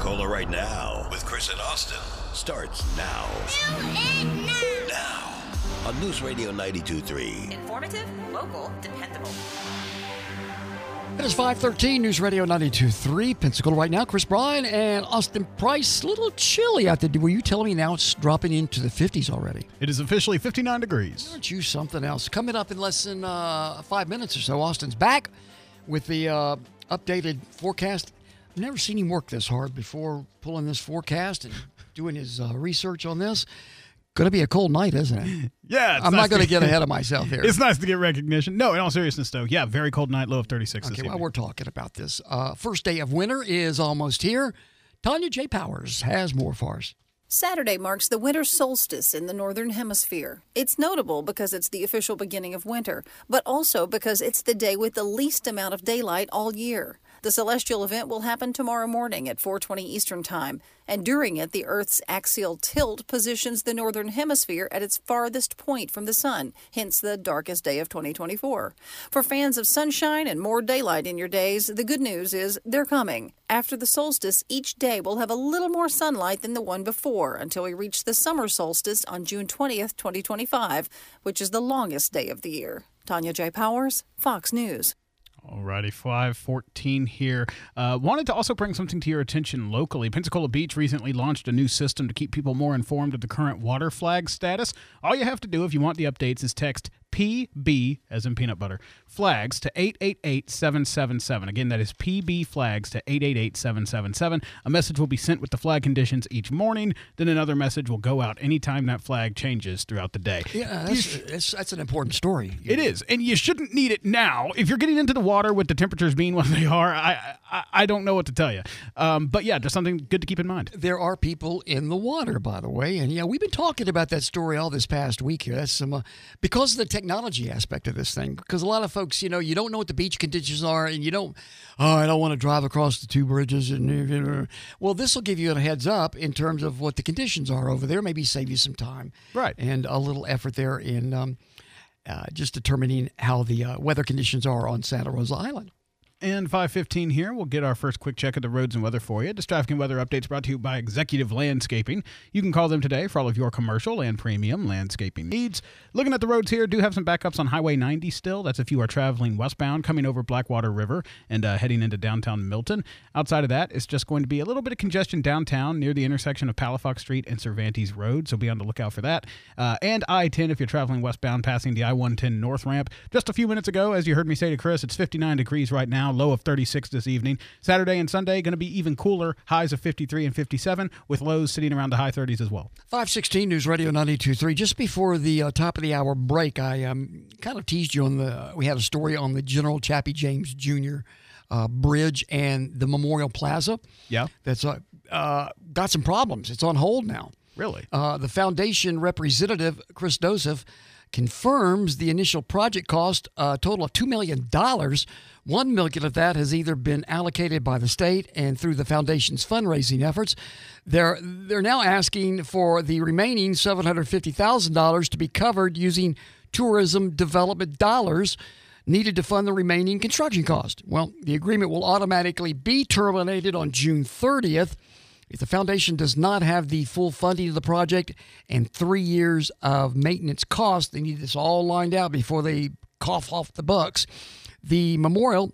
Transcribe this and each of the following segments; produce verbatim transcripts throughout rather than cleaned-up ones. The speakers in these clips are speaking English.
Pensacola right now with Chris and Austin starts now. Now on News Radio ninety-two point three. Informative, local, dependable. It is five thirteen, News Radio ninety-two point three, Pensacola right now. Chris Bryan and Austin Price. A little chilly out there. Were you telling me now it's dropping into the fifties already? It is officially fifty-nine degrees. Aren't you something else? Coming up in less than uh, five minutes or so, Austin's back with the uh, updated forecast. I've never seen him work this hard before pulling this forecast and doing his uh, research on this. Going to be a cold night, isn't it? Yeah. I'm nice not going to get, get ahead of myself here. It's nice to get recognition. No, in all seriousness, though, yeah, very cold night, low of thirty-six Okay, this while evening. we're talking about this, uh, first day of winter is almost here. Tanya J. Powers has more for us. Saturday marks the winter solstice in the Northern Hemisphere. It's notable because it's the official beginning of winter, but also because it's the day with the least amount of daylight all year. The celestial event will happen tomorrow morning at four twenty Eastern Time, and during it, the Earth's axial tilt positions the Northern Hemisphere at its farthest point from the sun, hence the darkest day of twenty twenty-four. For fans of sunshine and more daylight in your days, the good news is they're coming. After the solstice, each day will have a little more sunlight than the one before until we reach the summer solstice on June twentieth, twenty twenty-five, which is the longest day of the year. Tanya J. Powers, Fox News. Alrighty, five fourteen here. Uh, wanted to also bring something to your attention locally. Pensacola Beach recently launched a new system to keep people more informed of the current water flag status. All you have to do if you want the updates is text P B, as in peanut butter, flags to eight eight eight, seven seven seven. Again, that is P B flags to eight eight eight, seven seven seven. A message will be sent with the flag conditions each morning. Then another message will go out anytime that flag changes throughout the day. Yeah, that's, sh- that's, that's an important story. It is, and you shouldn't need it now. If you're getting into the water with the temperatures being what they are, I I, I don't know what to tell you. Um, but yeah, just something good to keep in mind. There are people in the water, by the way, and yeah, we've been talking about that story all this past week here. That's some uh, because of the technology aspect of this thing. Because a lot of folks, you know, you don't know what the beach conditions are, and you don't. Oh, I don't want to drive across the two bridges, and well, this will give you a heads up in terms of what the conditions are over there. Maybe save you some time, right, and a little effort there in. Um, Uh, just determining how the uh, weather conditions are on Santa Rosa Island. And five fifteen here, we'll get our first quick check of the roads and weather for you. This traffic and weather updates brought to you by Executive Landscaping. You can call them today for all of your commercial and premium landscaping needs. Looking at the roads here, do have some backups on Highway ninety still. That's if you are traveling westbound, coming over Blackwater River and uh, heading into downtown Milton. Outside of that, it's just going to be a little bit of congestion downtown near the intersection of Palafox Street and Cervantes Road, so be on the lookout for that. Uh, and I ten if you're traveling westbound, passing the I one ten North Ramp. Just a few minutes ago, as you heard me say to Chris, it's fifty-nine degrees right now. Low of thirty-six this evening. Saturday and Sunday going to be even cooler. Highs of fifty-three and fifty-seven with lows sitting around the high thirties as well. five sixteen News Radio ninety-two point three. Just before the uh, top of the hour break, I um, kind of teased you on the, we had a story on the General Chappie James Junior Uh, bridge and the Memorial Plaza. Yeah. That's uh, uh, got some problems. It's on hold now. Really? Uh, the foundation representative, Chris Joseph, confirms the initial project cost a total of two million dollars. One million of that has either been allocated by the state and through the foundation's fundraising efforts. They're they're now asking for the remaining seven hundred fifty thousand dollars to be covered using tourism development dollars needed to fund the remaining construction cost. Well, the agreement will automatically be terminated on June thirtieth if the foundation does not have the full funding of the project and three years of maintenance costs. They need this all lined out before they cough off the bucks. The memorial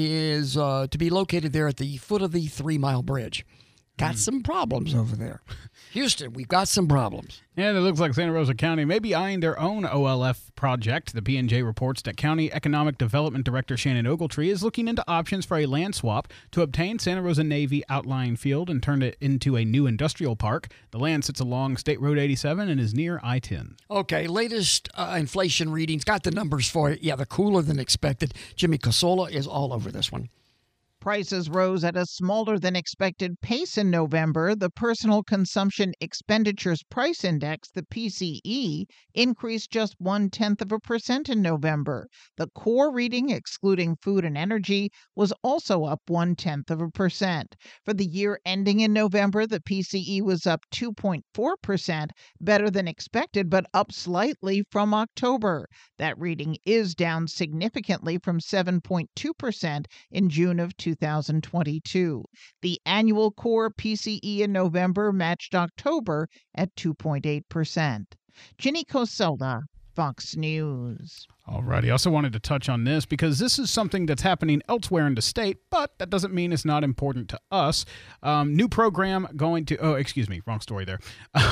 is uh, to be located there at the foot of the Three Mile Bridge. Got mm. some problems over there. Houston, we've got some problems. And it looks like Santa Rosa County may be eyeing their own O L F project. The P and J reports that County Economic Development Director Shannon Ogletree is looking into options for a land swap to obtain Santa Rosa Navy outlying field and turn it into a new industrial park. The land sits along State Road eighty-seven and is near I ten. Okay, latest uh, inflation readings. Got the numbers for you. Yeah, they're cooler than expected. Jimmy Casola is all over this one. Prices rose at a smaller than expected pace in November. The Personal Consumption Expenditures Price Index, the P C E, increased just one-tenth of a percent in November. The core reading, excluding food and energy, was also up one-tenth of a percent. For the year ending in November, the P C E was up two point four percent, better than expected, but up slightly from October. That reading is down significantly from seven point two percent in June of two two thousand twenty-two. The annual core P C E in November matched October at two point eight percent. Ginny Coselda, Fox News. Alrighty, I also wanted to touch on this because this is something that's happening elsewhere in the state, but that doesn't mean it's not important to us. Um, new program going to, oh, excuse me, wrong story there.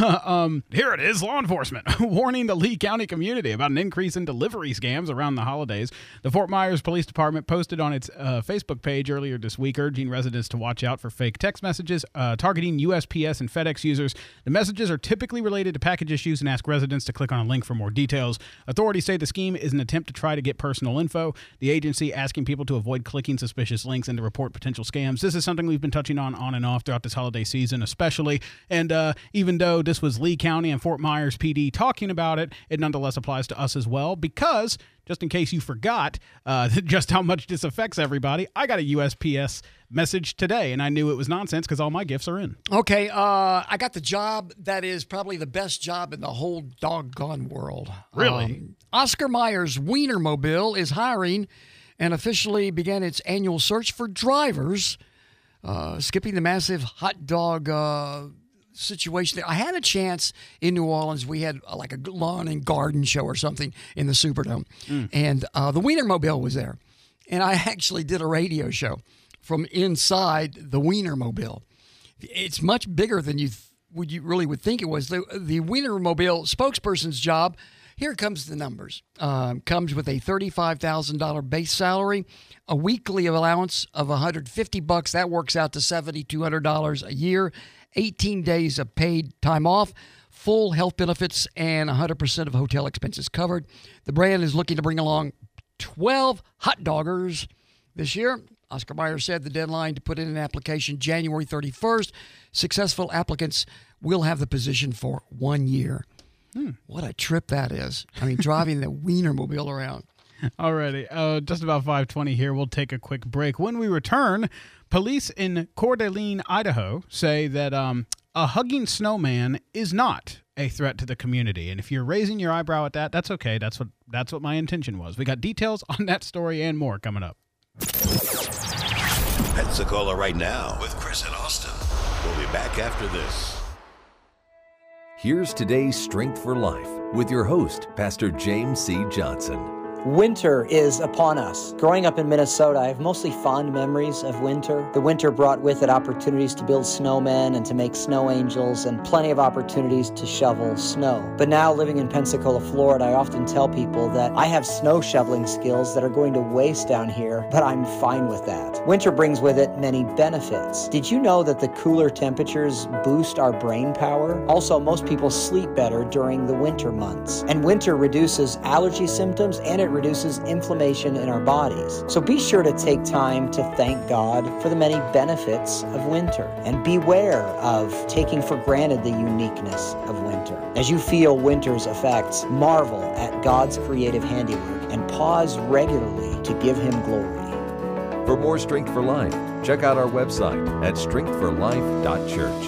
um, here it is, law enforcement warning the Lee County community about an increase in delivery scams around the holidays. The Fort Myers Police Department posted on its uh, Facebook page earlier this week urging residents to watch out for fake text messages uh, targeting U S P S and FedEx users. The messages are typically related to package issues and ask residents to click on a link for more details. Authorities say the scheme is an attempt to try to get personal info. The agency asking people to avoid clicking suspicious links and to report potential scams. This is something we've been touching on on and off throughout this holiday season, especially. And uh, even though this was Lee County and Fort Myers P D talking about it, it nonetheless applies to us as well because, just in case you forgot uh, just how much this affects everybody, I got a U S P S message today, and I knew it was nonsense because all my gifts are in. Okay, uh, I got the job that is probably the best job in the whole doggone world. Really? Um, Oscar Mayer's Wienermobile is hiring and officially began its annual search for drivers, uh, skipping the massive hot dog uh, situation there. I had a chance in New Orleans. We had uh, like a lawn and garden show or something in the Superdome, mm. and uh, the Wienermobile was there. And I actually did a radio show from inside the Wienermobile. It's much bigger than you th- would you really would think it was. The, the Wienermobile spokesperson's job, here comes the numbers, um, comes with a thirty-five thousand dollars base salary, a weekly allowance of one hundred fifty bucks. That works out to seven thousand two hundred dollars a year, eighteen days of paid time off, full health benefits, and one hundred percent of hotel expenses covered. The brand is looking to bring along twelve hot doggers this year. Oscar Mayer said the deadline to put in an application January thirty-first. Successful applicants will have the position for one year. Hmm. What a trip that is. I mean, driving the Wienermobile around. Alrighty, uh, just about five twenty here. We'll take a quick break. When we return, police in Coeur d'Alene, Idaho, say that um, a hugging snowman is not a threat to the community. And if you're raising your eyebrow at that, that's okay. That's what that's what my intention was. We got details on that story and more coming up. Pensacola right now with Chris and Austin. We'll be back after this. Here's today's Strength for Life with your host, Pastor James C. Johnson. Winter is upon us. Growing up in Minnesota, I have mostly fond memories of winter. The winter brought with it opportunities to build snowmen and to make snow angels and plenty of opportunities to shovel snow. But now living in Pensacola, Florida, I often tell people that I have snow shoveling skills that are going to waste down here, but I'm fine with that. Winter brings with it many benefits. Did you know that the cooler temperatures boost our brain power? Also, most people sleep better during the winter months. And winter reduces allergy symptoms and it reduces inflammation in our bodies. So be sure to take time to thank God for the many benefits of winter and beware of taking for granted the uniqueness of winter. As you feel winter's effects, marvel at God's creative handiwork and pause regularly to give Him glory. For more Strength for Life, check out our website at strength for life dot church.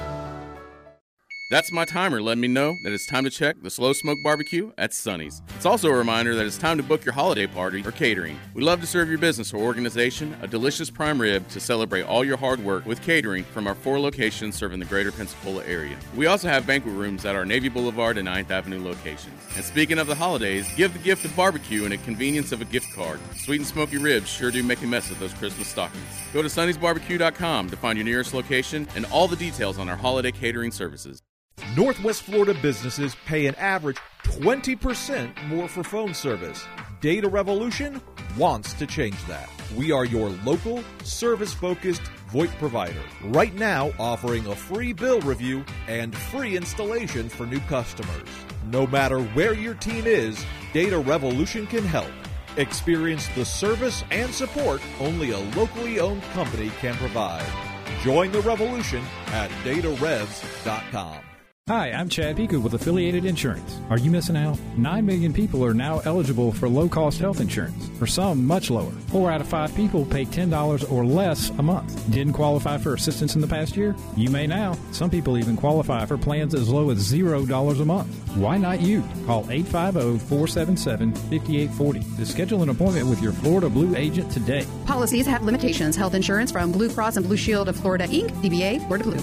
That's my timer letting me know that it's time to check the Slow Smoke Barbecue at Sonny's. It's also a reminder that it's time to book your holiday party or catering. We love to serve your business or organization a delicious prime rib to celebrate all your hard work with catering from our four locations serving the greater Pensacola area. We also have banquet rooms at our Navy Boulevard and ninth Avenue locations. And speaking of the holidays, give the gift of barbecue and a convenience of a gift card. Sweet and smoky ribs sure do make a mess of those Christmas stockings. Go to Sonny's Barbecue dot com to find your nearest location and all the details on our holiday catering services. Northwest Florida businesses pay an average twenty percent more for phone service. Data Revolution wants to change that. We are your local, service-focused VoIP provider. Right now, offering a free bill review and free installation for new customers. No matter where your team is, Data Revolution can help. Experience the service and support only a locally owned company can provide. Join the revolution at data revs dot com. Hi, I'm Chad Piku with Affiliated Insurance. Are you missing out? Nine million people are now eligible for low-cost health insurance, for some much lower. Four out of five people pay ten dollars or less a month. Didn't qualify for assistance in the past year? You may now. Some people even qualify for plans as low as zero dollars a month. Why not you? Call eight five zero, four seven seven, five eight four zero to schedule an appointment with your Florida Blue agent today. Policies have limitations. Health insurance from Blue Cross and Blue Shield of Florida, Incorporated, D B A, Florida Blue.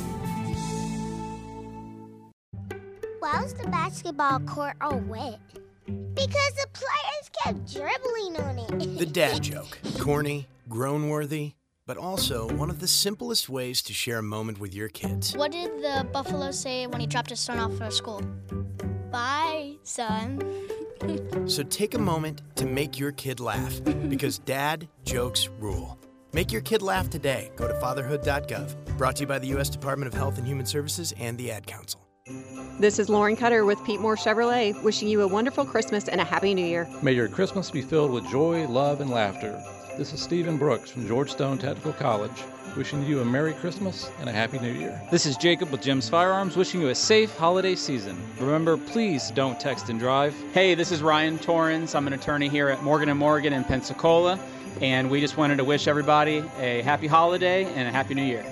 Why was the basketball court all wet? Because the players kept dribbling on it. The dad joke. Corny, groan-worthy, but also one of the simplest ways to share a moment with your kids. What did the buffalo say when he dropped his son off for school? Bye, son. So take a moment to make your kid laugh, because dad jokes rule. Make your kid laugh today. Go to fatherhood dot gov. Brought to you by the U S Department of Health and Human Services and the Ad Council. This is Lauren Cutter with Pete Moore Chevrolet, wishing you a wonderful Christmas and a Happy New Year. May your Christmas be filled with joy, love, and laughter. This is Stephen Brooks from Georgetown Technical College, wishing you a Merry Christmas and a Happy New Year. This is Jacob with Jim's Firearms, wishing you a safe holiday season. Remember, please don't text and drive. Hey, this is Ryan Torrens. I'm an attorney here at Morgan and Morgan in Pensacola, and we just wanted to wish everybody a happy holiday and a Happy New Year.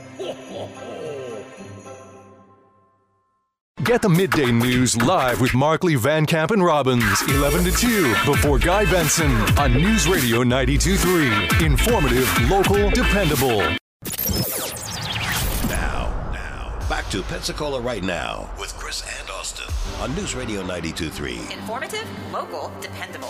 Get the midday news live with Markley, Van Camp, and Robbins, eleven to two, before Guy Benson on News Radio ninety-two point three. Informative, local, dependable. Now, now, back to Pensacola Right Now with Chris and Austin on News Radio ninety-two point three. Informative, local, dependable.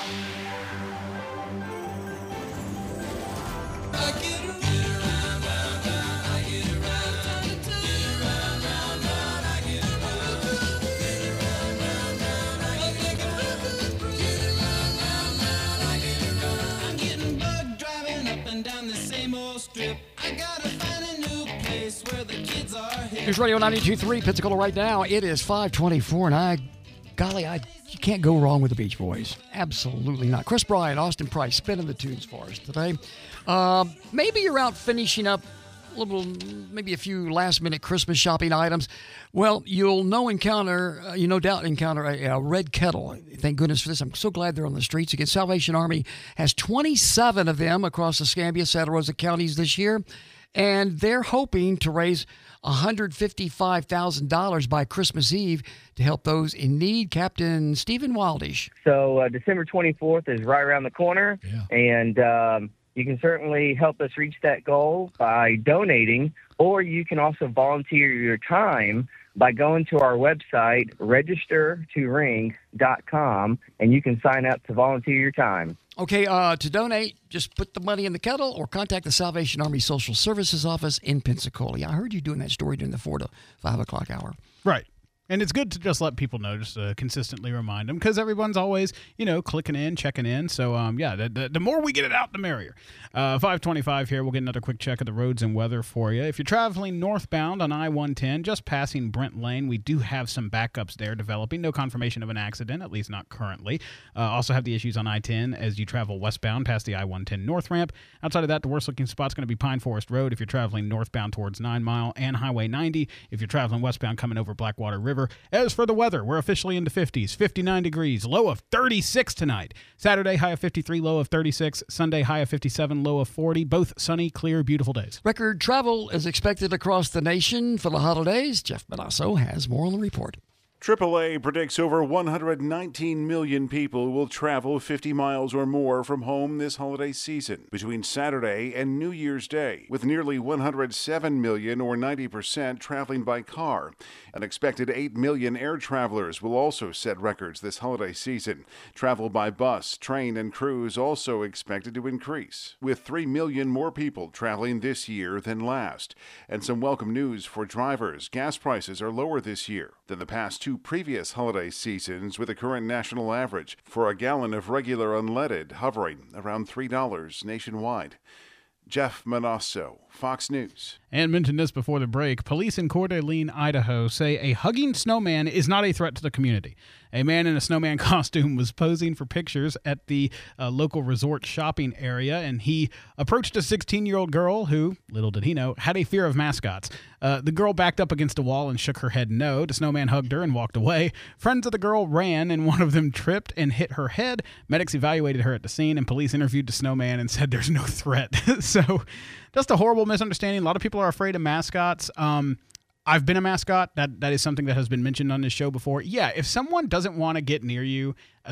News Radio ninety-two point three, Pensacola Right Now. It is five twenty-four, and I, golly, I you can't go wrong with the Beach Boys. Absolutely not. Chris Bryant, Austin Price, spinning the tunes for us today. Uh, maybe you're out finishing up a little, maybe a few last-minute Christmas shopping items. Well, you'll no encounter, uh, you no doubt encounter a, a red kettle. Thank goodness for this. I'm so glad they're on the streets again. Salvation Army has twenty-seven of them across the Escambia, Santa Rosa counties this year, and they're hoping to raise one hundred fifty-five thousand dollars by Christmas Eve to help those in need. Captain Stephen Wildish. So uh, December twenty-fourth is right around the corner, yeah. and um, you can certainly help us reach that goal by donating, or you can also volunteer your time by going to our website, register to ring dot com, and you can sign up to volunteer your time. Okay, uh, to donate, just put the money in the kettle or contact the Salvation Army Social Services Office in Pensacola. I heard you doing that story during the four to five o'clock hour. Right. And it's good to just let people know, just to consistently remind them, because everyone's always, you know, clicking in, checking in. So, um, yeah, the, the, the more we get it out, the merrier. Uh, five twenty-five here. We'll get another quick check of the roads and weather for you. If you're traveling northbound on I one ten, just passing Brent Lane, we do have some backups there developing. No confirmation of an accident, at least not currently. Uh, also have the issues on I ten as you travel westbound past the I one ten north ramp. Outside of that, the worst-looking spot's going to be Pine Forest Road if you're traveling northbound towards Nine Mile, and Highway ninety if you're traveling westbound coming over Blackwater River. As for the weather, we're officially into fifties, fifty-nine degrees, low of thirty-six tonight. Saturday, high of fifty-three, low of thirty-six. Sunday, high of fifty-seven, low of forty. Both sunny, clear, beautiful days. Record travel is expected across the nation for the holidays. Jeff Benasso has more on the report. triple A predicts over one hundred nineteen million people will travel fifty miles or more from home this holiday season between Saturday and New Year's Day, with nearly one hundred seven million or ninety percent traveling by car. An expected eight million air travelers will also set records this holiday season. Travel by bus, train, and cruise also expected to increase, with three million more people traveling this year than last. And some welcome news for drivers. Gas prices are lower this year than the past two previous holiday seasons, with the current national average for a gallon of regular unleaded hovering around three dollars nationwide. Jeff Manasso, Fox News. And mentioned this before the break, police in Coeur d'Alene, Idaho say a hugging snowman is not a threat to the community. A man in a snowman costume was posing for pictures at the uh, local resort shopping area, and he approached a sixteen-year-old girl who, little did he know, had a fear of mascots. Uh, the girl backed up against a wall and shook her head no. The snowman hugged her and walked away. Friends of the girl ran, and one of them tripped and hit her head. Medics evaluated her at the scene, and police interviewed the snowman and said there's no threat. So just a horrible misunderstanding. A lot of people are afraid of mascots. Um, I've been a mascot. That That is something that has been mentioned on this show before. Yeah, if someone doesn't want to get near you,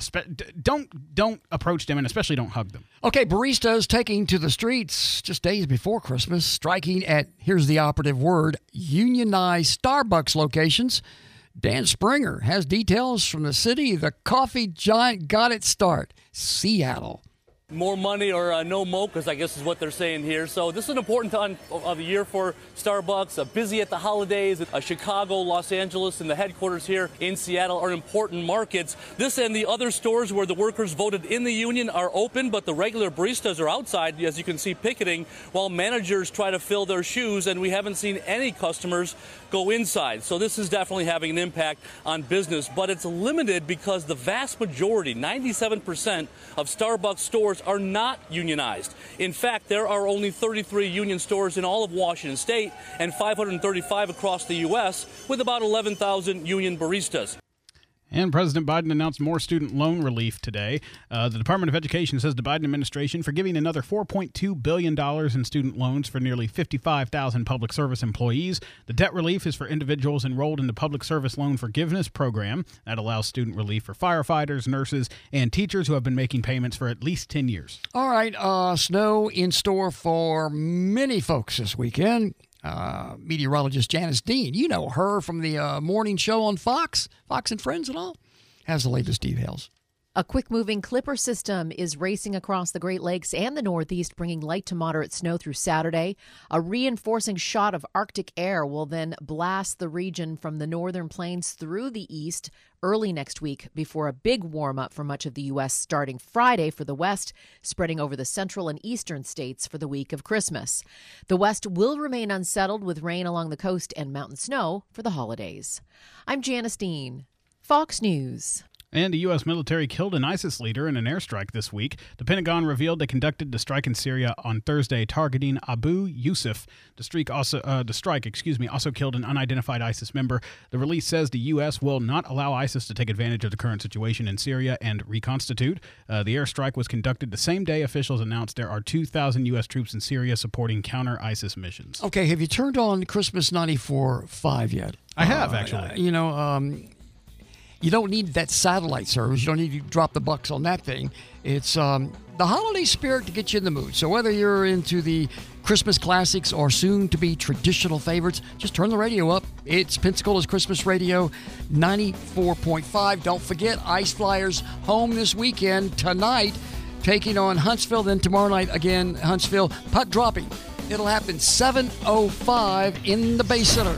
don't don't approach them, and especially don't hug them. Okay, baristas taking to the streets just days before Christmas, striking at, here's the operative word, unionized Starbucks locations. Dan Springer has details from the city the coffee giant got its start, Seattle. More money or uh, no mochas, I guess is what they're saying here. So this is an important time of the year for Starbucks. Uh, busy at the holidays. Uh, Chicago, Los Angeles, and the headquarters here in Seattle are important markets. This and the other stores where the workers voted in the union are open, but the regular baristas are outside, as you can see, picketing, while managers try to fill their shoes, and we haven't seen any customers go inside. So this is definitely having an impact on business, but it's limited because the vast majority, ninety-seven percent of Starbucks stores are not unionized. In fact, there are only thirty-three union stores in all of Washington State and five hundred thirty-five across the U S with about eleven thousand union baristas. And President Biden announced more student loan relief today. Uh, the Department of Education says the Biden administration forgiving another four point two billion dollars in student loans for nearly fifty-five thousand public service employees. The debt relief is for individuals enrolled in the Public Service Loan Forgiveness Program. That allows student relief for firefighters, nurses, and teachers who have been making payments for at least ten years. All right, uh, snow in store for many folks this weekend. Uh, meteorologist Janice Dean, you know her from the uh, morning show on Fox, Fox and Friends and all, has the latest details. A quick-moving Clipper system is racing across the Great Lakes and the Northeast, bringing light to moderate snow through Saturday. A reinforcing shot of Arctic air will then blast the region from the northern plains through the east early next week before a big warm-up for much of the U S starting Friday for the West, spreading over the central and eastern states for the week of Christmas. The West will remain unsettled with rain along the coast and mountain snow for the holidays. I'm Janice Dean, Fox News. And the U S military killed an ISIS leader in an airstrike this week. The Pentagon revealed they conducted the strike in Syria on Thursday, targeting Abu Yusuf. The strike also, uh, the strike, excuse me, also killed an unidentified ISIS member. The release says the U S will not allow ISIS to take advantage of the current situation in Syria and reconstitute. Uh, the airstrike was conducted the same day officials announced there are two thousand U S troops in Syria supporting counter-ISIS missions. Okay, have you turned on Christmas ninety-four point five yet? I have, uh, actually. You know, um... You don't need that satellite service. You don't need to drop the bucks on that thing. It's um, the holiday spirit to get you in the mood. So whether you're into the Christmas classics or soon-to-be traditional favorites, just turn the radio up. It's Pensacola's Christmas Radio ninety-four point five. Don't forget, Ice Flyers home this weekend tonight, taking on Huntsville. Then tomorrow night, again, Huntsville. Puck dropping. It'll happen seven oh five in the Bay Center.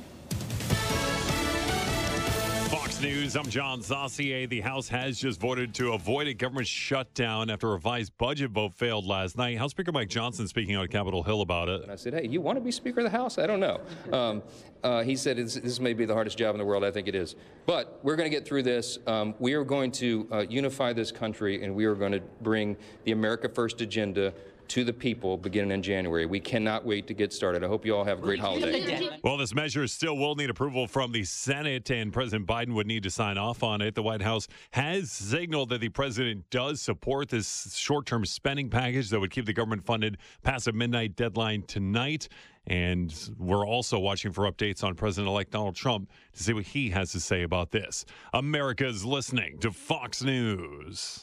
News. I'm John Zossier. The House has just voted to avoid a government shutdown after a revised budget vote failed last night. House Speaker Mike Johnson speaking out at Capitol Hill about it. And I said, hey, you want to be Speaker of the House? I don't know. Um, uh, he said, this, this may be the hardest job in the world. I think it is. But we're going to get through this. Um, we are going to uh, unify this country, and we are going to bring the America First agenda to the people beginning in January. We cannot wait to get started. I hope you all have a great holiday. Well, this measure still will need approval from the Senate, and President Biden would need to sign off on it. The White House has signaled that the president does support this short-term spending package that would keep the government funded past a midnight deadline tonight. And we're also watching for updates on President-elect Donald Trump to see what he has to say about this. America's listening to Fox News.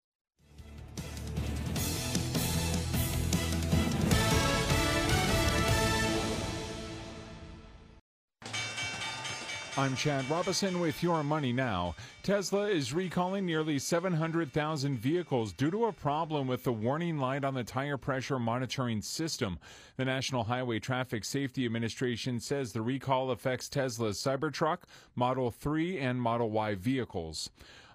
I'm Chad Robinson with Your Money Now. Tesla is recalling nearly seven hundred thousand vehicles due to a problem with the warning light on the tire pressure monitoring system. The National Highway Traffic Safety Administration says the recall affects Tesla's Cybertruck, Model three, and Model Y vehicles.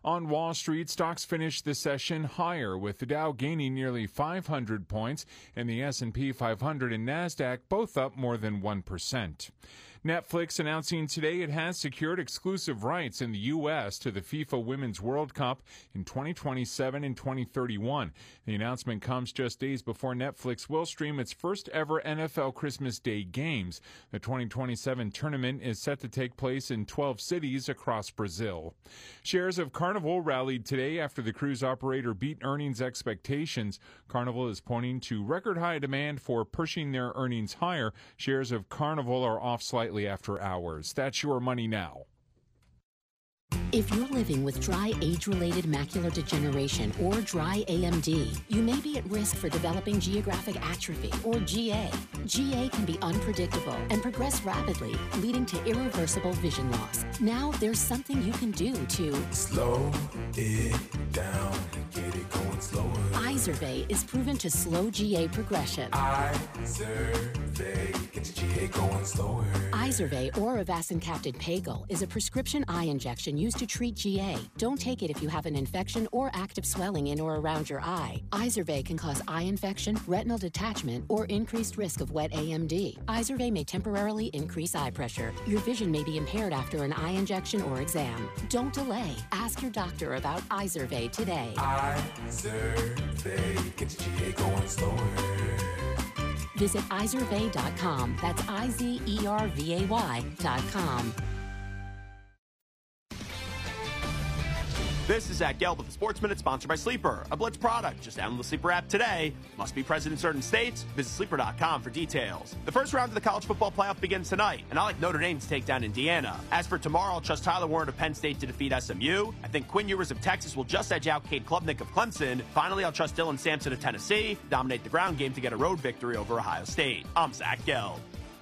On Wall Street, stocks finished the session higher, with the Dow gaining nearly five hundred points and the S and P five hundred and NASDAQ both up more than one percent. Netflix announcing today it has secured exclusive rights in the U S to the FIFA Women's World Cup in twenty twenty-seven and twenty thirty-one. The announcement comes just days before Netflix will stream its first ever N F L Christmas Day games. The twenty twenty-seven tournament is set to take place in twelve cities across Brazil. Shares of Carnival rallied today after the cruise operator beat earnings expectations. Carnival is pointing to record high demand for pushing their earnings higher. Shares of Carnival are off slightly after hours. That's your money now. If you're living with dry age-related macular degeneration or dry A M D, you may be at risk for developing geographic atrophy or G A. G A can be unpredictable and progress rapidly, leading to irreversible vision loss. Now there's something you can do to slow it down, get it going slower. Izervay is proven to slow G A progression. Izervay, get your G A going slower. Izervay or avacincaptad pagel is a prescription eye injection used to treat G A. Don't take it if you have an infection or active swelling in or around your eye. Izervay can cause eye infection, retinal detachment, or increased risk of wet A M D. Izervay may temporarily increase eye pressure. Your vision may be impaired after an eye injection or exam. Don't delay. Ask your doctor about Izervay today. Izervay, get your G A going slower. Visit izervay dot com. That's I Z E R V A Y dot com. This is Zach Gelb with the Sports Minute, sponsored by Sleeper, a Blitz product. Just download the Sleeper app today. Must be present in certain states. Visit sleeper dot com for details. The first round of the college football playoff begins tonight, and I like Notre Dame to take down Indiana. As for tomorrow, I'll trust Tyler Warren of Penn State to defeat S M U. I think Quinn Ewers of Texas will just edge out Cade Klubnik of Clemson. Finally, I'll trust Dylan Sampson of Tennessee, dominate the ground game to get a road victory over Ohio State. I'm Zach Gelb.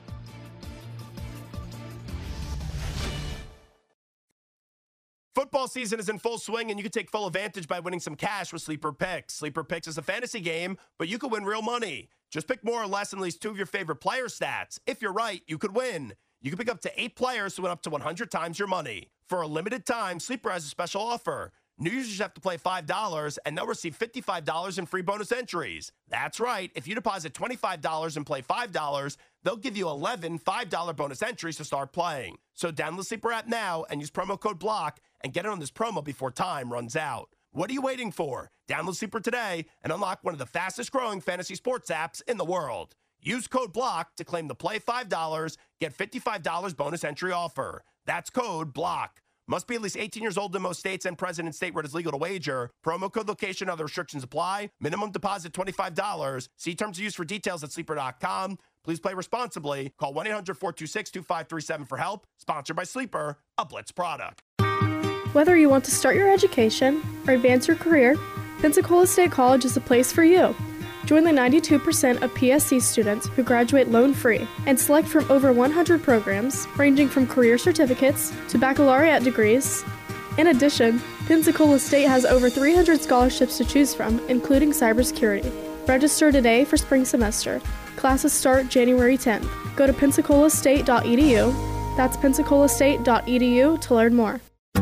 Football season is in full swing, and you can take full advantage by winning some cash with Sleeper Picks. Sleeper Picks is a fantasy game, but you can win real money. Just pick more or less than at least two of your favorite player stats. If you're right, you could win. You can pick up to eight players to win up to one hundred times your money. For a limited time, Sleeper has a special offer. New users have to play five dollars, and they'll receive fifty-five dollars in free bonus entries. That's right. If you deposit twenty-five dollars and play five dollars, they'll give you eleven five dollar bonus entries to start playing. So download the Sleeper app now and use promo code BLOCK and get it on this promo before time runs out. What are you waiting for? Download Sleeper today and unlock one of the fastest growing fantasy sports apps in the world. Use code BLOCK to claim the play five dollars, get fifty-five dollars bonus entry offer. That's code BLOCK. Must be at least eighteen years old in most states and present in state where it is legal to wager. Promo code location, other restrictions apply. Minimum deposit twenty-five dollars. See terms of use for details at sleeper dot com. Please play responsibly. Call one eight hundred four two six two five three seven for help. Sponsored by Sleeper, a Blitz product. Whether you want to start your education or advance your career, Pensacola State College is the place for you. Join the ninety-two percent of P S C students who graduate loan-free and select from over one hundred programs ranging from career certificates to baccalaureate degrees. In addition, Pensacola State has over three hundred scholarships to choose from, including cybersecurity. Register today for spring semester. Classes start January tenth. Go to pensacola state dot e d u. That's pensacola state dot e d u to learn more.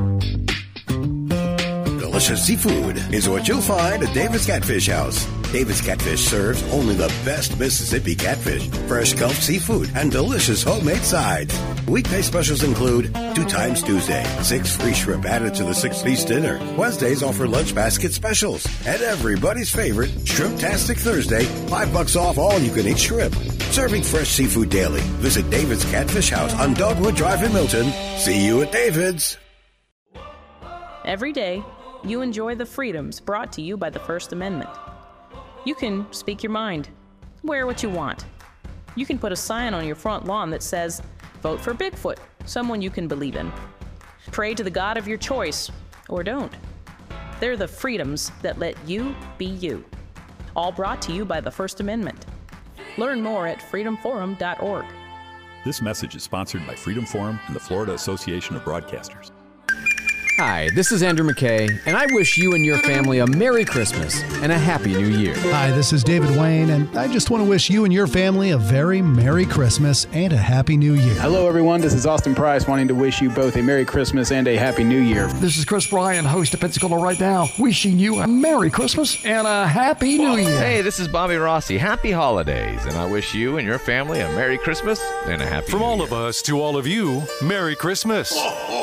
Delicious seafood is what you'll find at David's Catfish House. David's Catfish serves only the best Mississippi catfish, fresh Gulf seafood, and delicious homemade sides. Weekday specials include two times Tuesday, six free shrimp added to the six-piece dinner. Wednesdays offer lunch basket specials. And everybody's favorite, Shrimp-tastic Thursday, five bucks off all you-can-eat shrimp. Serving fresh seafood daily. Visit David's Catfish House on Dogwood Drive in Milton. See you at David's. Every day, you enjoy the freedoms brought to you by the First Amendment. You can speak your mind, wear what you want. You can put a sign on your front lawn that says, vote for Bigfoot, someone you can believe in. Pray to the God of your choice, or don't. They're the freedoms that let you be you. All brought to you by the First Amendment. Learn more at freedom forum dot org. This message is sponsored by Freedom Forum and the Florida Association of Broadcasters. Hi, this is Andrew McKay, and I wish you and your family a Merry Christmas and a Happy New Year. Hi, this is David Wayne, and I just want to wish you and your family a very Merry Christmas and a Happy New Year. Hello, everyone. This is Austin Price, wanting to wish you both a Merry Christmas and a Happy New Year. This is Chris Bryan, host of Pensacola Right Now, wishing you a Merry Christmas and a Happy New Year. Hey, this is Bobby Rossi. Happy holidays, and I wish you and your family a Merry Christmas and a Happy From New all Year. of us to all of you, Merry Christmas.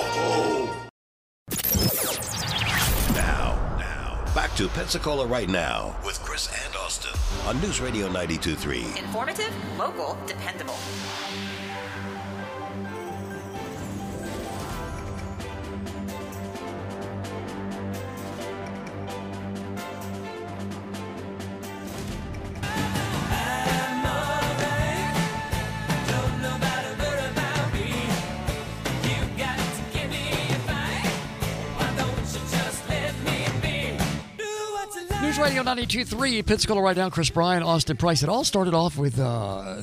Now, now, back to Pensacola Right Now with Chris and Austin on News Radio ninety-two point three. Informative, local, dependable. News Radio ninety-two point three, Pensacola Right Now, Chris Bryan, Austin Price. It all started off with uh,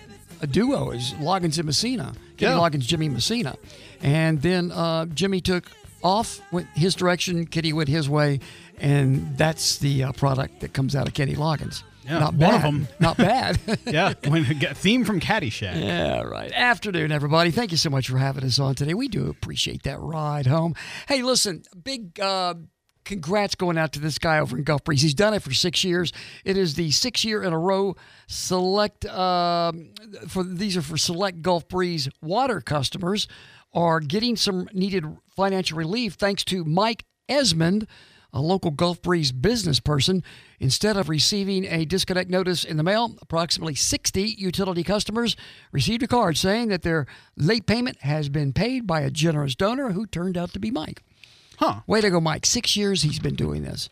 a duo, is Loggins and Messina. Kenny Yeah. Loggins, Jimmy Messina. And then uh, Jimmy took off, went his direction, Kenny went his way, and that's the uh, product that comes out of Kenny Loggins. Yeah, Not one bad. of them. Not bad. Yeah, when we get theme from Caddyshack. Yeah, right. Afternoon, everybody. Thank you so much for having us on today. We do appreciate that ride home. Hey, listen, big uh, congrats going out to this guy over in Gulf Breeze. He's done it for six years. It is the sixth year in a row. Select uh, for these are for select Gulf Breeze water customers are getting some needed financial relief thanks to Mike Esmond, a local Gulf Breeze business person. Instead of receiving a disconnect notice in the mail, approximately sixty utility customers received a card saying that their late payment has been paid by a generous donor who turned out to be Mike. Huh. Way to go, Mike. Six years he's been doing this.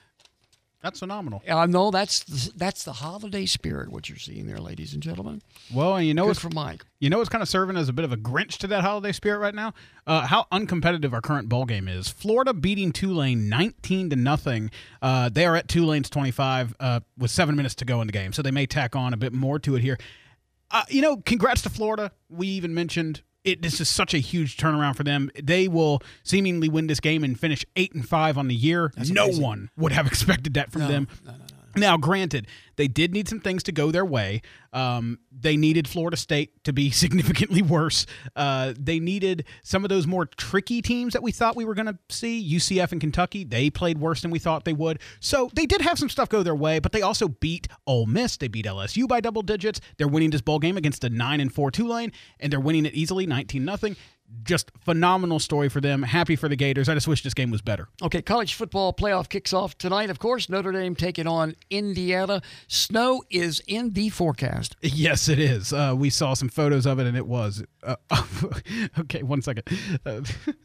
That's phenomenal. I know that's the, that's the holiday spirit, what you're seeing there, ladies and gentlemen. Well, and you know Good what's for Mike. You know what's kind of serving as a bit of a Grinch to that holiday spirit right now? Uh, how uncompetitive our current bowl game is. Florida beating Tulane nineteen to nothing. Uh, they are at Tulane's twenty-five uh, with seven minutes to go in the game, so they may tack on a bit more to it here. Uh, you know, congrats to Florida. We even mentioned it. This is such a huge turnaround for them. They will seemingly win this game and finish eight and five on the year. That's no amazing. one would have expected that from No, them. no, no, no. Now, granted, they did need some things to go their way. Um, they needed Florida State to be significantly worse. Uh, they needed some of those more tricky teams that we thought we were going to see. U C F and Kentucky, they played worse than we thought they would. So they did have some stuff go their way, but they also beat Ole Miss. They beat L S U by double digits. They're winning this bowl game against a nine and four Tulane, and they're winning it easily, nineteen nothing. Just phenomenal story for them. Happy for the Gators. I just wish this game was better. Okay, college football playoff kicks off tonight. Of course, Notre Dame taking on Indiana. Snow is in the forecast. Yes, it is. Uh, we saw some photos of it, and it was. Uh, okay, one second. Uh,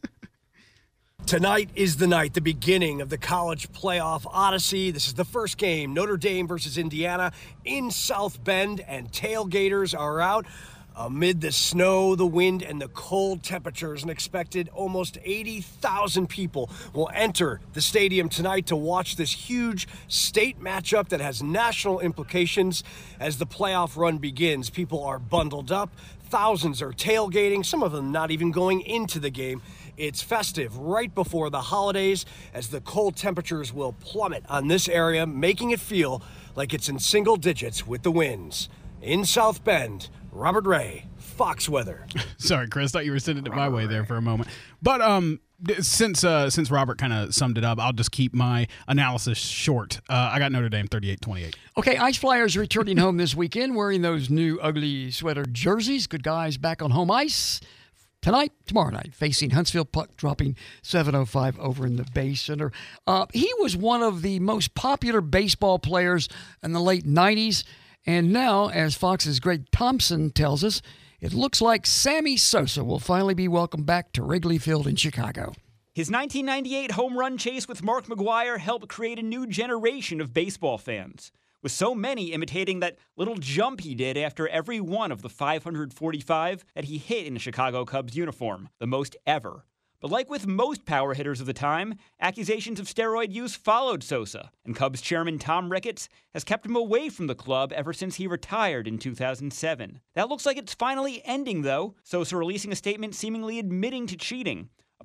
Tonight is the night, the beginning of the college playoff odyssey. This is the first game, Notre Dame versus Indiana in South Bend, and tailgaters are out. Amid the snow, the wind, and the cold temperatures, an expected almost eighty thousand people will enter the stadium tonight to watch this huge state matchup that has national implications as the playoff run begins. People are bundled up. Thousands are tailgating, some of them not even going into the game. It's festive right before the holidays as the cold temperatures will plummet on this area, making it feel like it's in single digits with the winds. In South Bend, Robert Ray, Fox Weather. Sorry, Chris, thought you were sending it my way there for a moment. But um, since uh, since Robert kind of summed it up, I'll just keep my analysis short. Uh, I got Notre Dame thirty-eight twenty-eight. Okay, Ice Flyers returning home this weekend wearing those new ugly sweater jerseys. Good guys back on home ice tonight, tomorrow night, facing Huntsville. Puck dropping seven oh five over in the Bay Center. Uh, he was one of the most popular baseball players in the late nineties. And now, as Fox's Greg Thompson tells us, it looks like Sammy Sosa will finally be welcomed back to Wrigley Field in Chicago. His nineteen ninety-eight home run chase with Mark McGwire helped create a new generation of baseball fans, with so many imitating that little jump he did after every one of the five hundred forty-five that he hit in a Chicago Cubs uniform, the most ever. But like with most power hitters of the time, accusations of steroid use followed Sosa, and Cubs chairman Tom Ricketts has kept him away from the club ever since he retired in two thousand seven. That looks like it's finally ending, though, Sosa releasing a statement seemingly admitting to cheating, a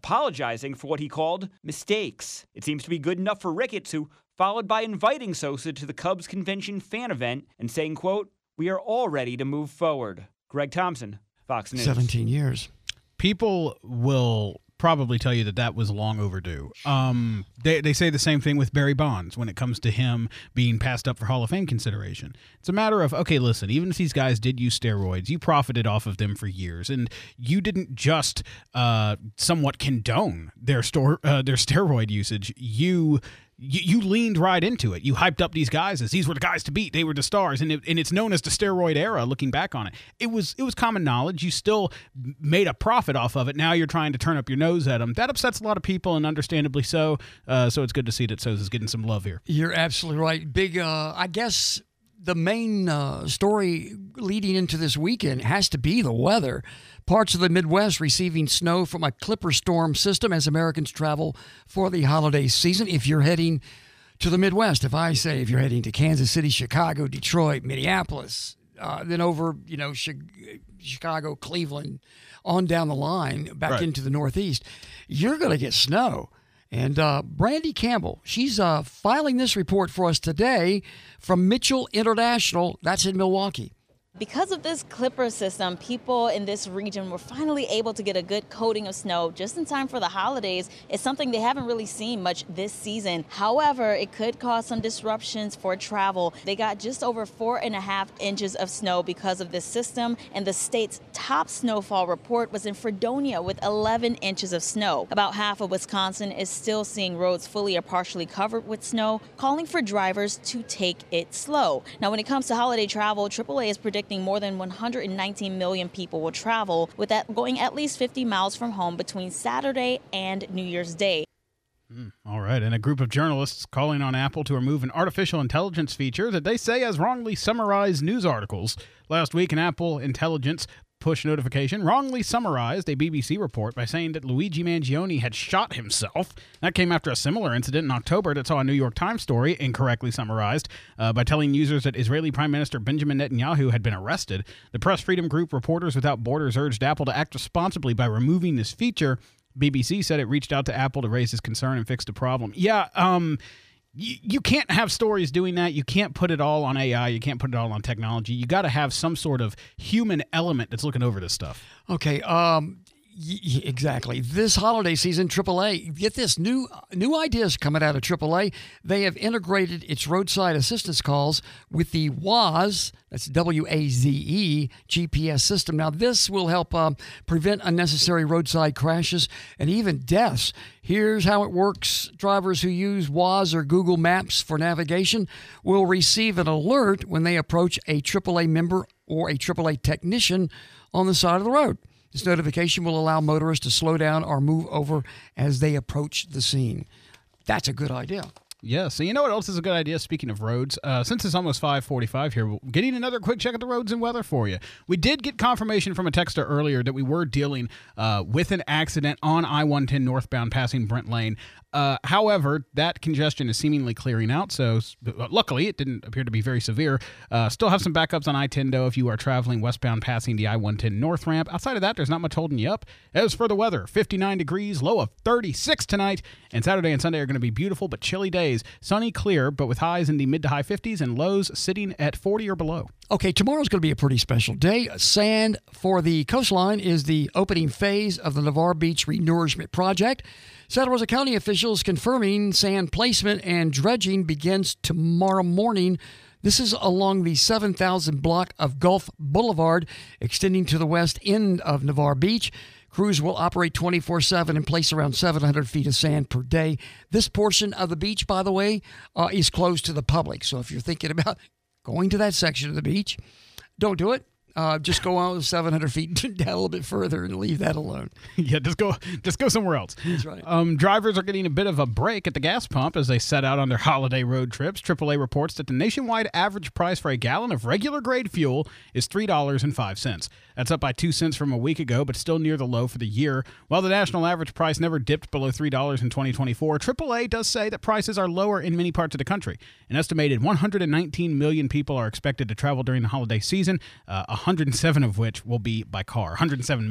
apologizing for what he called mistakes. It seems to be good enough for Ricketts, who followed by inviting Sosa to the Cubs convention fan event and saying, quote, "We are all ready to move forward." Greg Thompson, Fox News. seventeen years. People will probably tell you that that was long overdue. Um, they, they say the same thing with Barry Bonds when it comes to him being passed up for Hall of Fame consideration. It's a matter of, okay, listen, even if these guys did use steroids, you profited off of them for years, and you didn't just uh, somewhat condone their, store, uh, their steroid usage. You... You, you leaned right into it. You hyped up these guys as these were the guys to beat. They were the stars, and it, and it's known as the steroid era. Looking back on it, it was it was common knowledge. You still made a profit off of it. Now you're trying to turn up your nose at them. That upsets a lot of people, and understandably so. Uh, so it's good to see that Sosa's getting some love here. You're absolutely right. Big. Uh, I guess the main uh, story leading into this weekend has to be the weather. Parts of the Midwest receiving snow from a Clipper storm system as Americans travel for the holiday season. If you're heading to the Midwest, if I say if you're heading to Kansas City, Chicago, Detroit, Minneapolis, uh, then over, you know, Chicago, Cleveland, on down the line back right. into the Northeast, you're going to get snow. And uh, Brandy Campbell, she's uh, filing this report for us today from Mitchell International. That's in Milwaukee. Because of this Clipper system, people in this region were finally able to get a good coating of snow just in time for the holidays. It's something they haven't really seen much this season. However, it could cause some disruptions for travel. They got just over four and a half inches of snow because of this system, and the state's top snowfall report was in Fredonia with eleven inches of snow. About half of Wisconsin is still seeing roads fully or partially covered with snow, calling for drivers to take it slow. Now, when it comes to holiday travel, triple A is predicting more than one hundred nineteen million people will travel, with that going at least fifty miles from home between Saturday and New Year's Day. Mm, all right, and a group of journalists calling on Apple to remove an artificial intelligence feature that they say has wrongly summarized news articles. Last week, an Apple Intelligence push notification wrongly summarized a B B C report by saying that Luigi Mangione had shot himself. That came after a similar incident in October that saw a New York Times story incorrectly summarized uh, by telling users that Israeli Prime Minister Benjamin Netanyahu had been arrested. The press freedom group Reporters Without Borders urged Apple to act responsibly by removing this feature. B B C said it reached out to Apple to raise its concern and fix the problem. Yeah, um... You can't have stories doing that. You can't put it all on A I. You can't put it all on technology. You got to have some sort of human element that's looking over this stuff. Okay, um, y- exactly. This holiday season, triple A, get this, new new ideas coming out of triple A. They have integrated its roadside assistance calls with the WAZE, that's W A Z E, G P S system. Now, this will help um, prevent unnecessary roadside crashes and even deaths. Here's how it works. Drivers who use WAZE or Google Maps for navigation will receive an alert when they approach a triple A member or a triple A technician on the side of the road. This notification will allow motorists to slow down or move over as they approach the scene. That's a good idea. Yeah, so you know what else is a good idea, speaking of roads? Uh, since it's almost five forty-five here, we're getting another quick check of the roads and weather for you. We did get confirmation from a texter earlier that we were dealing uh, with an accident on I one ten northbound passing Brent Lane. Uh, however, that congestion is seemingly clearing out, so uh, luckily it didn't appear to be very severe. Uh, still have some backups on I ten, though, if you are traveling westbound passing the I one ten north ramp. Outside of that, there's not much holding you up. As for the weather, fifty-nine degrees, low of thirty-six tonight, and Saturday and Sunday are going to be beautiful but chilly days. Sunny, clear, but with highs in the mid to high fifties and lows sitting at forty or below. Okay, tomorrow's going to be a pretty special day. Sand for the coastline is the opening phase of the Navarre Beach Renourishment Project. Santa Rosa County officials confirming sand placement and dredging begins tomorrow morning. This is along the seven thousand block of Gulf Boulevard, extending to the west end of Navarre Beach. Crews will operate twenty-four seven and place around seven hundred feet of sand per day. This portion of the beach, by the way, uh, is closed to the public. So if you're thinking about going to that section of the beach, don't do it. Uh, just go on seven hundred feet down a little bit further and leave that alone. Yeah, just go just go somewhere else. That's right. Um, drivers are getting a bit of a break at the gas pump as they set out on their holiday road trips. triple A reports that the nationwide average price for a gallon of regular grade fuel is three dollars and five cents. That's up by two cents from a week ago, but still near the low for the year. While the national average price never dipped below three dollars in twenty twenty-four, triple A does say that prices are lower in many parts of the country. An estimated one hundred nineteen million people are expected to travel during the holiday season, uh, one hundred seven of which will be by car. one hundred seven million.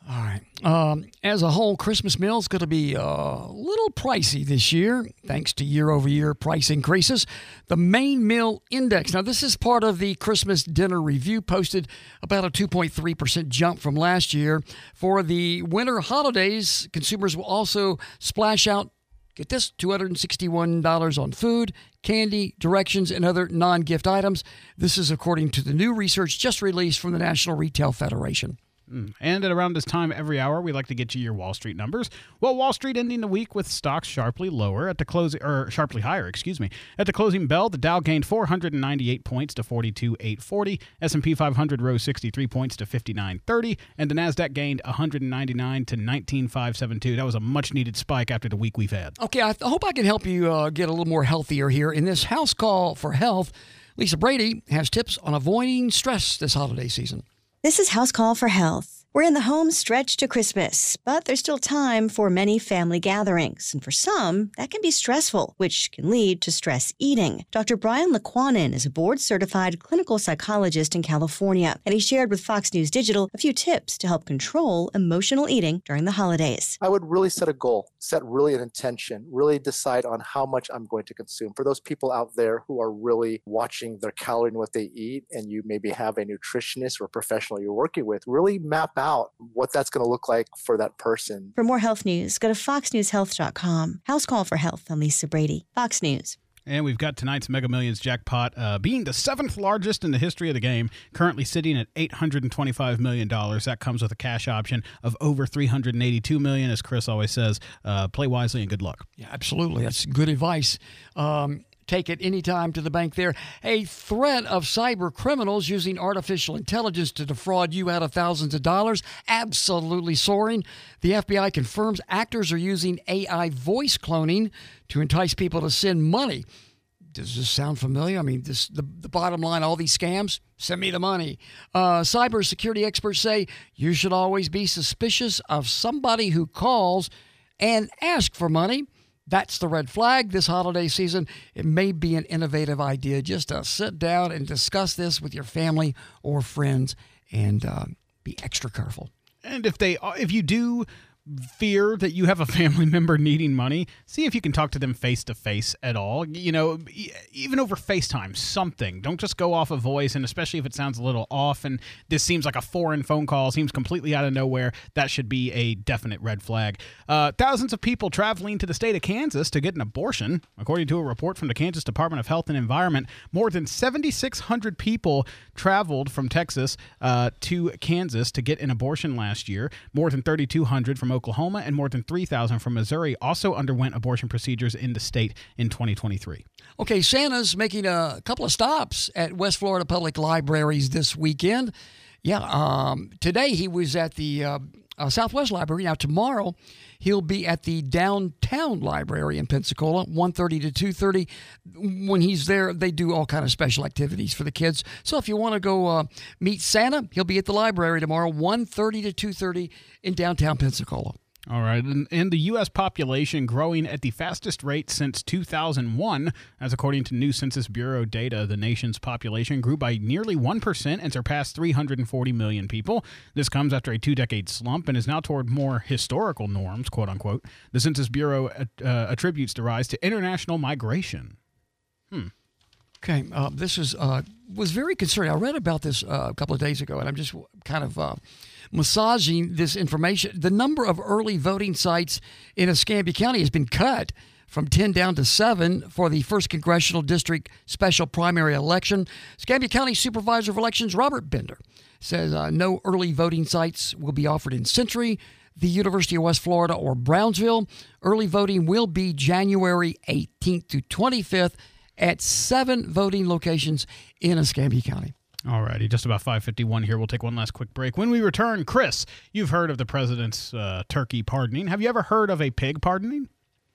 All right. Um, as a whole, Christmas meal is going to be a little pricey this year, thanks to year-over-year price increases. The main meal index. Now, this is part of the Christmas dinner review, posted about a two point three percent jump from last year. For the winter holidays, consumers will also splash out, get this, two hundred sixty-one dollars on food, candy, directions, and other non-gift items. This is according to the new research just released from the National Retail Federation. And at around this time every hour, we like to get you your Wall Street numbers. Well, Wall Street ending the week with stocks sharply lower at the closing, or sharply higher, excuse me. At the closing bell, the Dow gained four hundred ninety-eight points to forty-two thousand eight hundred forty. S and P five hundred rose sixty-three points to fifty-nine thirty, and the Nasdaq gained one hundred ninety-nine to nineteen thousand five hundred seventy-two. That was a much-needed spike after the week we've had. Okay, I th- hope I can help you uh, get a little more healthier here. In this house call for health, Lisa Brady has tips on avoiding stress this holiday season. This is House Call for Health. We're in the home stretch to Christmas, but there's still time for many family gatherings. And for some, that can be stressful, which can lead to stress eating. Doctor Brian Laquanen is a board-certified clinical psychologist in California, and he shared with Fox News Digital a few tips to help control emotional eating during the holidays. I would really set a goal, set really an intention, really decide on how much I'm going to consume. For those people out there who are really watching their calorie and what they eat, and you maybe have a nutritionist or professional you're working with, really map out what that's going to look like for that person. For more health news, go to fox news health dot com. House Call for Health. I'm Lisa Brady, Fox News. And we've got tonight's Mega Millions jackpot uh, being the seventh largest in the history of the game, currently sitting at eight hundred twenty-five million dollars. That comes with a cash option of over three hundred eighty-two million dollars. As Chris always says, uh, play wisely and good luck. Yeah, absolutely. That's good advice. Um, Take it anytime to the bank there. A threat of cyber criminals using artificial intelligence to defraud you out of thousands of dollars, absolutely soaring. The F B I confirms actors are using A I voice cloning to entice people to send money. Does this sound familiar? I mean, this the, the bottom line, all these scams, send me the money. Uh, cybersecurity experts say you should always be suspicious of somebody who calls and asks for money. That's the red flag this holiday season. It may be an innovative idea just to sit down and discuss this with your family or friends and uh, be extra careful. And if they, if you do fear that you have a family member needing money, see if you can talk to them face to face at all. You know, even over FaceTime, something. Don't just go off a voice, and especially if it sounds a little off and this seems like a foreign phone call, seems completely out of nowhere, that should be a definite red flag. Uh, thousands of people traveling to the state of Kansas to get an abortion. According to a report from the Kansas Department of Health and Environment, more than seven thousand six hundred people traveled from Texas uh, to Kansas to get an abortion last year. More than three thousand two hundred from Oklahoma and more than three thousand from Missouri also underwent abortion procedures in the state in twenty twenty-three. Okay, Santa's making a couple of stops at West Florida Public Libraries this weekend. Yeah, um, today he was at the uh, uh, Southwest Library. Now tomorrow he'll be at the Downtown Library in Pensacola, one thirty to two thirty. When he's there, they do all kind of special activities for the kids. So if you want to go uh, meet Santa, he'll be at the library tomorrow, one thirty to two thirty in downtown Pensacola. All right, and, and the U S population growing at the fastest rate since two thousand one. As according to new Census Bureau data, the nation's population grew by nearly one percent and surpassed three hundred forty million people. This comes after a two-decade slump and is now toward more historical norms, quote-unquote. The Census Bureau uh, attributes the rise to international migration. Hmm. Okay, uh, this is uh, was very concerning. I read about this uh, a couple of days ago, and I'm just kind of uh, massaging this information. The number of early voting sites in Escambia County has been cut from ten down to seven for the first Congressional District special primary election. Escambia County Supervisor of Elections Robert Bender says uh, no early voting sites will be offered in Century, the University of West Florida, or Brownsville. Early voting will be January eighteenth to twenty-fifth at seven voting locations in Escambia County. All righty, just about five fifty-one here. We'll take one last quick break. When we return, Chris, you've heard of the president's uh, turkey pardoning. Have you ever heard of a pig pardoning?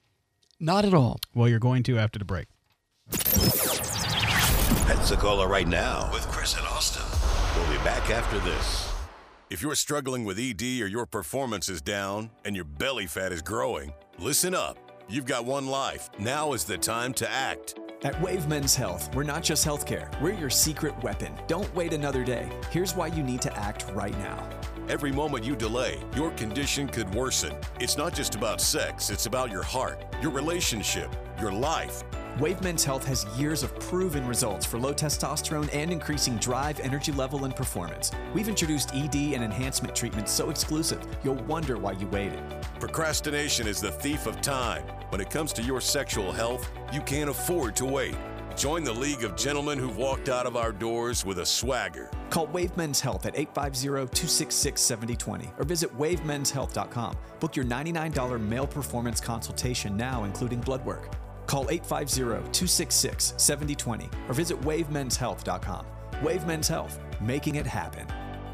Not at all. Well, you're going to after the break. Pensacola right now with Chris and Austin. We'll be back after this. If you're struggling with E D or your performance is down and your belly fat is growing, listen up. You've got one life. Now is the time to act. At Wave Men's Health, we're not just healthcare. We're your secret weapon. Don't wait another day. Here's why you need to act right now. Every moment you delay, your condition could worsen. It's not just about sex, it's about your heart, your relationship, your life. Wave Men's Health has years of proven results for low testosterone and increasing drive, energy level, and performance. We've introduced E D and enhancement treatments so exclusive, you'll wonder why you waited. Procrastination is the thief of time. When it comes to your sexual health, you can't afford to wait. Join the League of Gentlemen who've walked out of our doors with a swagger. Call Wave Men's Health at eight five zero, two six six, seven zero two zero or visit wave mens health dot com. Book your ninety-nine dollars male performance consultation now, including blood work. Call eight five zero, two six six, seven zero two zero or visit wave mens health dot com. Wave Men's Health, making it happen.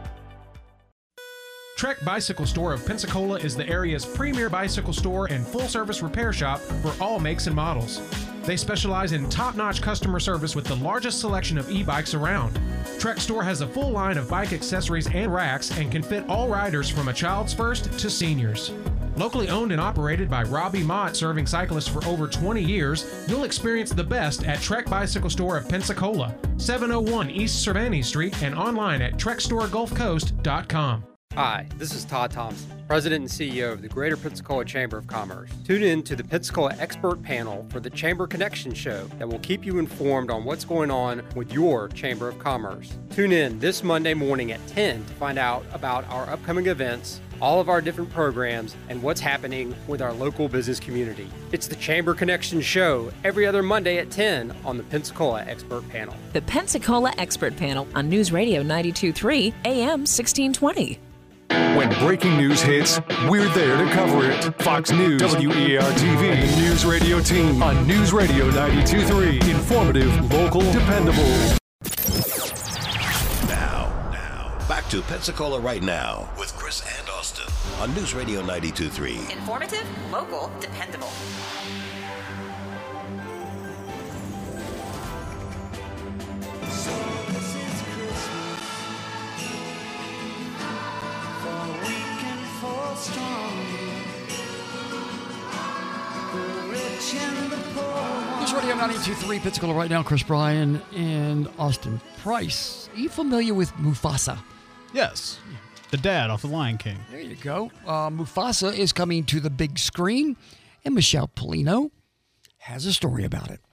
Trek Bicycle Store of Pensacola is the area's premier bicycle store and full-service repair shop for all makes and models. They specialize in top-notch customer service with the largest selection of e-bikes around. Trek Store has a full line of bike accessories and racks and can fit all riders from a child's first to seniors. Locally owned and operated by Robbie Mott, serving cyclists for over twenty years, you'll experience the best at Trek Bicycle Store of Pensacola, seven oh one East Cervantes Street, and online at trek store gulf coast dot com. Hi, this is Todd Thompson, President and C E O of the Greater Pensacola Chamber of Commerce. Tune in to the Pensacola Expert Panel for the Chamber Connection Show that will keep you informed on what's going on with your Chamber of Commerce. Tune in this Monday morning at ten to find out about our upcoming events, all of our different programs, and what's happening with our local business community. It's the Chamber Connection Show every other Monday at ten on the Pensacola Expert Panel. The Pensacola Expert Panel on News Radio ninety-two point three A M sixteen twenty. When breaking news hits, we're there to cover it. Fox News, W E A R T V, and the News Radio team on News Radio ninety-two point three. Informative, local, dependable. Now, now, back to Pensacola Right Now with Chris and Austin on News Radio ninety-two point three. Informative, local, dependable. News Radio ninety-two point three, Pensacola Right Now. Chris Bryan and Austin Price. Are you familiar with Mufasa? Yes. The dad off The Lion King. There you go. Uh, Mufasa is coming to the big screen, and Michelle Polino has a story about it.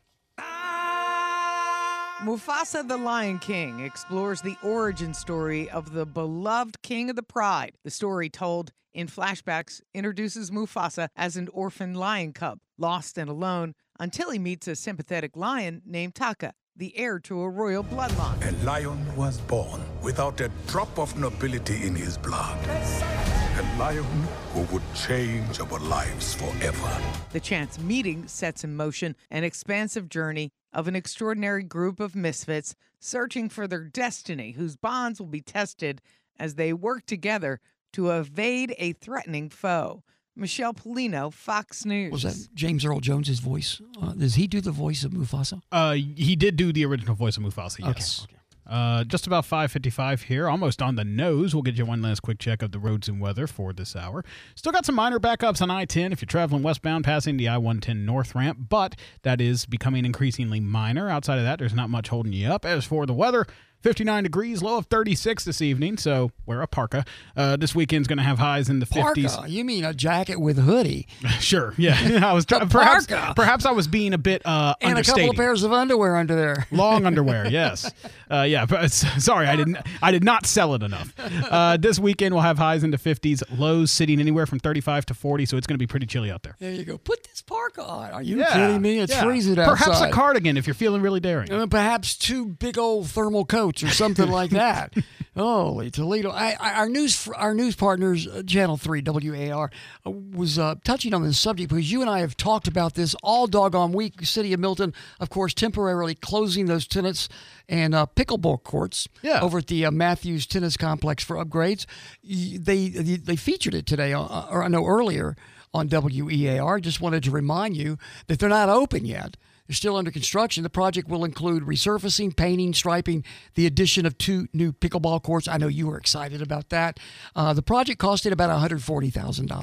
Mufasa the Lion King explores the origin story of the beloved King of the Pride. The story, told in flashbacks, introduces Mufasa as an orphan lion cub, lost and alone until he meets a sympathetic lion named Taka, the heir to a royal bloodline. A lion was born without a drop of nobility in his blood. A lion who would change our lives forever. The chance meeting sets in motion an expansive journey of an extraordinary group of misfits searching for their destiny, whose bonds will be tested as they work together to evade a threatening foe. Michelle Polino, Fox News. Was that James Earl Jones' voice? Uh, does he do the voice of Mufasa? Uh, he did do the original voice of Mufasa, yes. Okay. Uh, just about five fifty-five here, almost on the nose. We'll get you one last quick check of the roads and weather for this hour. Still got some minor backups on I ten if you're traveling westbound passing the I one ten north ramp, but that is becoming increasingly minor. Outside of that, there's not much holding you up. As for the weather, fifty-nine degrees, low of thirty-six this evening, so wear a parka. Uh, this weekend's going to have highs in the fifties. Parka? You mean a jacket with a hoodie? Sure, yeah. I was trying. Perhaps, perhaps I was being a bit uh, and understating. a couple of pairs of underwear under there. Long underwear, yes. Uh, yeah, but, sorry, I didn't. I did not sell it enough. Uh, this weekend we'll have highs in the fifties, lows sitting anywhere from thirty-five to forty, so it's going to be pretty chilly out there. There you go. Put this parka on. Are you yeah, kidding me? It's yeah. freezing outside. Perhaps a cardigan if you're feeling really daring. And perhaps two big old thermal coats or something like that. Holy Toledo. I, I, our news our news partners, uh, Channel three, W A R, uh, was uh, touching on this subject because you and I have talked about this all doggone week. City of Milton, of course, temporarily closing those tennis and uh, pickleball courts yeah. over at the uh, Matthews Tennis Complex for upgrades. They they featured it today, uh, or I know earlier on W E A R. Just wanted to remind you that they're not open yet. They're still under construction. The project will include resurfacing, painting, striping, the addition of two new pickleball courts. I know you were excited about that. Uh, the project costed about one hundred forty thousand dollars.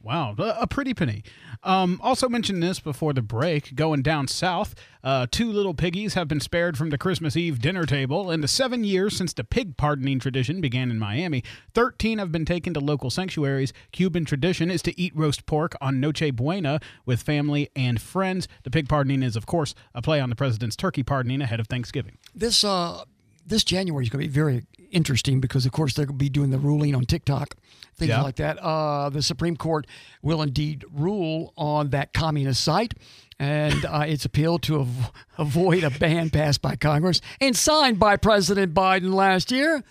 Wow, a pretty penny. Um, also mentioned this before the break, going down south, uh, two little piggies have been spared from the Christmas Eve dinner table. In the seven years since the pig pardoning tradition began in Miami, thirteen have been taken to local sanctuaries. Cuban tradition is to eat roast pork on Noche Buena with family and friends. The pig pardoning is, of course, a play on the president's turkey pardoning ahead of Thanksgiving. This uh, this January is going to be very interesting because, of course, they're going to be doing the ruling on TikTok, things Yeah. like that. Uh, the Supreme Court will indeed rule on that communist site, and uh, its appeal to av- avoid a ban passed by Congress and signed by President Biden last year.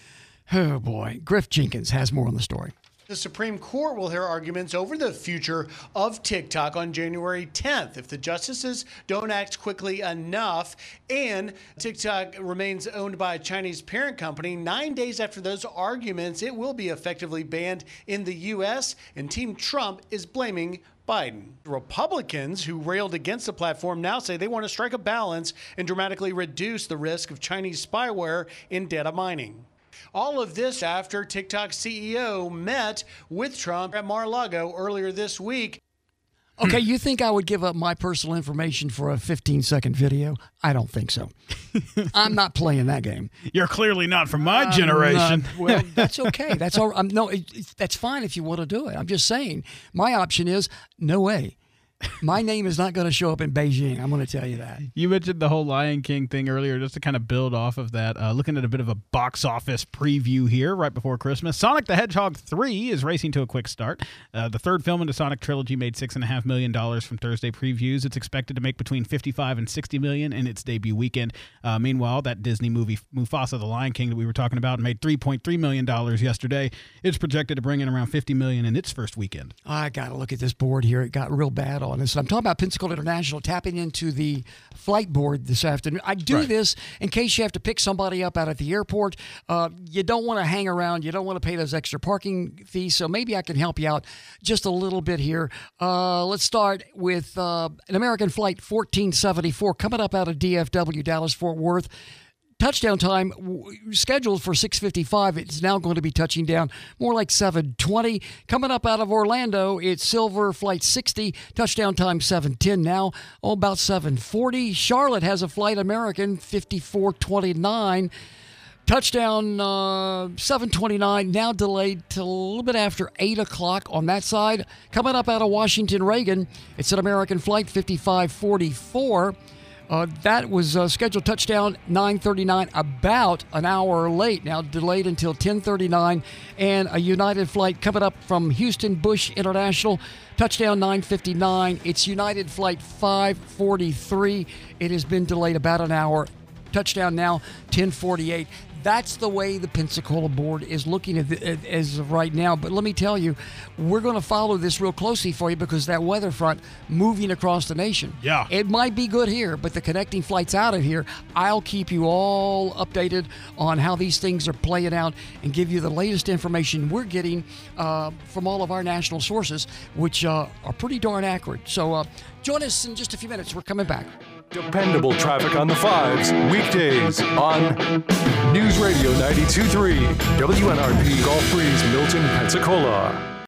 Oh, boy. Griff Jenkins has more on the story. The Supreme Court will hear arguments over the future of TikTok on January tenth if the justices don't act quickly enough and TikTok remains owned by a Chinese parent company. Nine days after those arguments, it will be effectively banned in the U S, and Team Trump is blaming Biden. Republicans who railed against the platform now say they want to strike a balance and dramatically reduce the risk of Chinese spyware in data mining. All of this after TikTok C E O met with Trump at Mar-a-Lago earlier this week. Okay, you think I would give up my personal information for a fifteen-second video? I don't think so. I'm not playing that game. You're clearly not from my I'm generation. not- well, that's okay. That's all. I'm, no, it, it, that's fine if you want to do it. I'm just saying. My option is no way. My name is not going to show up in Beijing. I'm going to tell you that. You mentioned the whole Lion King thing earlier, just to kind of build off of that. Uh, looking at a bit of a box office preview here right before Christmas. Sonic the Hedgehog three is racing to a quick start. Uh, the third film in the Sonic trilogy made six point five million dollars from Thursday previews. It's expected to make between fifty-five and sixty million dollars in its debut weekend. Uh, meanwhile, that Disney movie Mufasa, the Lion King that we were talking about, made three point three million dollars yesterday. It's projected to bring in around fifty million dollars in its first weekend. I got to look at this board here. It got real bad on us. I'm talking about Pensacola International tapping into the flight board this afternoon. I do Right. this in case you have to pick somebody up out at the airport. Uh, you don't want to hang around. You don't want to pay those extra parking fees. So maybe I can help you out just a little bit here. Uh, let's start with uh, an American Flight fourteen seventy-four coming up out of D F W, Dallas-Fort Worth. Touchdown time w- scheduled for six fifty-five. It's now going to be touching down more like seven twenty. Coming up out of Orlando, it's Silver Flight sixty. Touchdown time seven ten now. Oh, about seven forty. Charlotte has a Flight American fifty-four twenty-nine. Touchdown uh, seven twenty-nine, now delayed till a little bit after eight o'clock on that side. Coming up out of Washington Reagan, it's an American Flight fifty-five forty-four. Uh, that was uh, scheduled touchdown nine thirty-nine, about an hour late. Now delayed until ten thirty-nine. And a United flight coming up from Houston Bush International, touchdown nine fifty-nine. It's United Flight five forty-three. It has been delayed about an hour. Touchdown now ten forty-eight. That's the way the Pensacola board is looking at it as of right now. But let me tell you, we're going to follow this real closely for you because that weather front moving across the nation. Yeah. It might be good here, but the connecting flights out of here, I'll keep you all updated on how these things are playing out and give you the latest information we're getting uh, from all of our national sources, which uh, are pretty darn accurate. So uh, join us in just a few minutes. We're coming back. Dependable traffic on the fives, weekdays on News Radio ninety-two point three, W N R P, Gulf Breeze, Milton, Pensacola.